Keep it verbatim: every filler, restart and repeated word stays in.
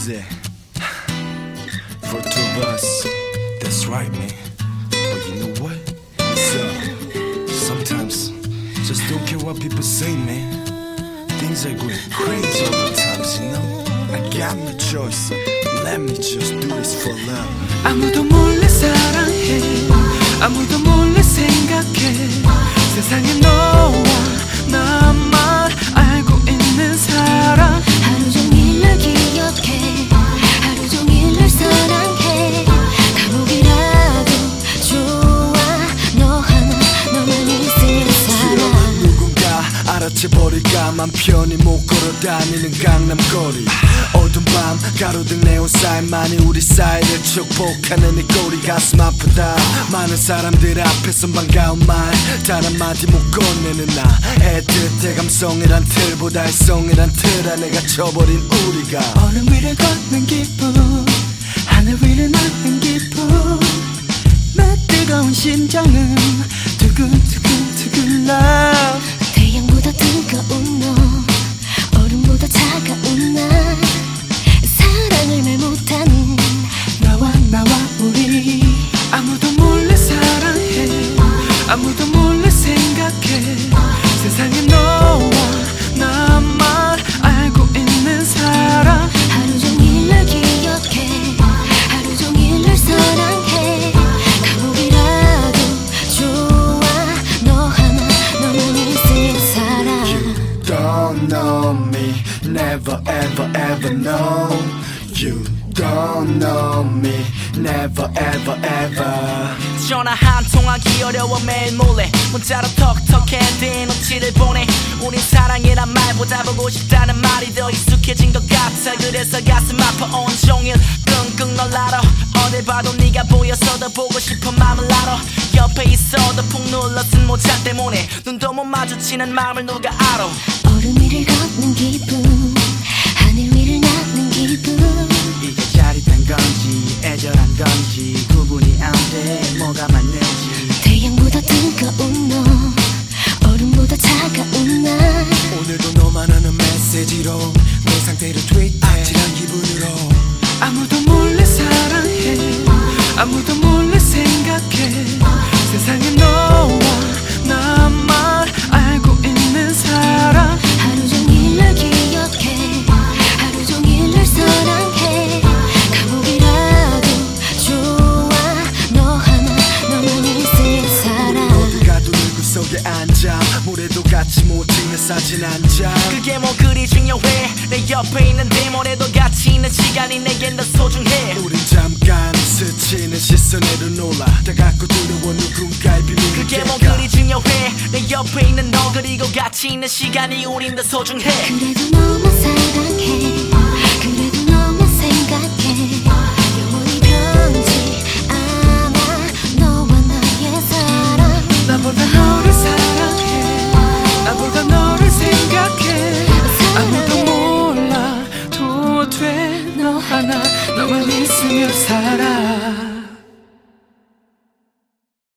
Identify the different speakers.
Speaker 1: easy for two of us. That's right, man. But you know what? So sometimes just don't care what people say, man. Things are going crazy all the times, you know. I got no choice. Let me just do this for love.
Speaker 2: 아무도 몰래 사랑해, 아무도 몰래 생각해. 세상에 너와 나만 알고 있는 사람.
Speaker 3: 하루 종일 널 기억해, 하루 종일 널 사랑해. 감옥이라도 좋아, 너 하나, 너만 있을 사람.
Speaker 1: 누군가 알아채버릴까 맘 편히 못 걸어다니는 강남거리. 어두운 밤 가로등 네온 사이만이 우리 사이를 축복하는 이 꼴이 가슴 아프다. 많은 사람들 앞에선 반가운 말 단 한마디 못 건네는 나. 애틋해 감성이란 틀보다 일성이란 틀 안에 갇혀버린 우리가.
Speaker 2: 얼음 위를 걷는 기분, 하늘 위를 나는 기분. 내 뜨거운 심장은 두근두근두근 love.
Speaker 3: 태양보다 뜨거운 너, 얼음보다 차가운 나. 사랑을 말 못하는
Speaker 2: 너와 나와 우리. 아무도 몰래 사랑해, 아무도 몰래 생각해. 세상에 너와 나만 알고 있는 사람.
Speaker 3: 하루 종일 널 기억해, 하루 종일 널 사랑해. 감옥이라도 좋아, 너 하나, 너만 있을 사람.
Speaker 1: You don't know me, never ever ever know. You don't know me, never ever ever.
Speaker 4: 전화 한 통하기 어려워 매일 몰래 문자로 톡톡해 눈치를 보내. 우린 사랑이란 말보다 보고 싶다는 말이 더 익숙해진 것 같아. 그래서 가슴 아파 온종일 끙끙 널 알아. 어딜 봐도 네가 보여서 더 보고 싶어 맘을 알아. 옆에 있어도 푹 눌러 쓴 모자 때문에 눈도 못 마주치는 마음을 누가 알아.
Speaker 3: 얼음 위를 걷는 기분, 하늘 위를 나는 기분.
Speaker 4: 이게 짜릿한 건지 애절한 건지 구분이 안 돼. 뭐가 맞는지.
Speaker 3: 태양보다 뜨거운 너, 얼음보다 차가운 나.
Speaker 1: 오늘도 너만 하는 메시지로 내 상태를 트윗해. 아찔한 기분으로.
Speaker 2: 아무도 몰래 사랑해, 아무도 몰래 생각해. 세상에 너와 나만 알고 있는 사람.
Speaker 3: 하루 종일 널 기억해, 하루 종일 널 사랑해. 감옥이라도 좋아, 너 하나, 너만 있을 사람.
Speaker 1: 어디 가도 누구 속에 앉아 모래도 같이 못 찍는 사진 한 장.
Speaker 4: 그게 뭐 그리 중요해. 내 옆에 있는데 뭐래도 같이 있는 시간이 내겐 더 소중해.
Speaker 1: 우린 잠깐 스치는 시선에도 놀라. 다가고 두려워 누군가의 비밀을
Speaker 4: 그게 뭐
Speaker 1: 깨가.
Speaker 4: 그리 중요해. 내 옆에 있는 너 그리고 같이 있는 시간이 우린 더 소중해.
Speaker 3: 그래도 너만 사랑해.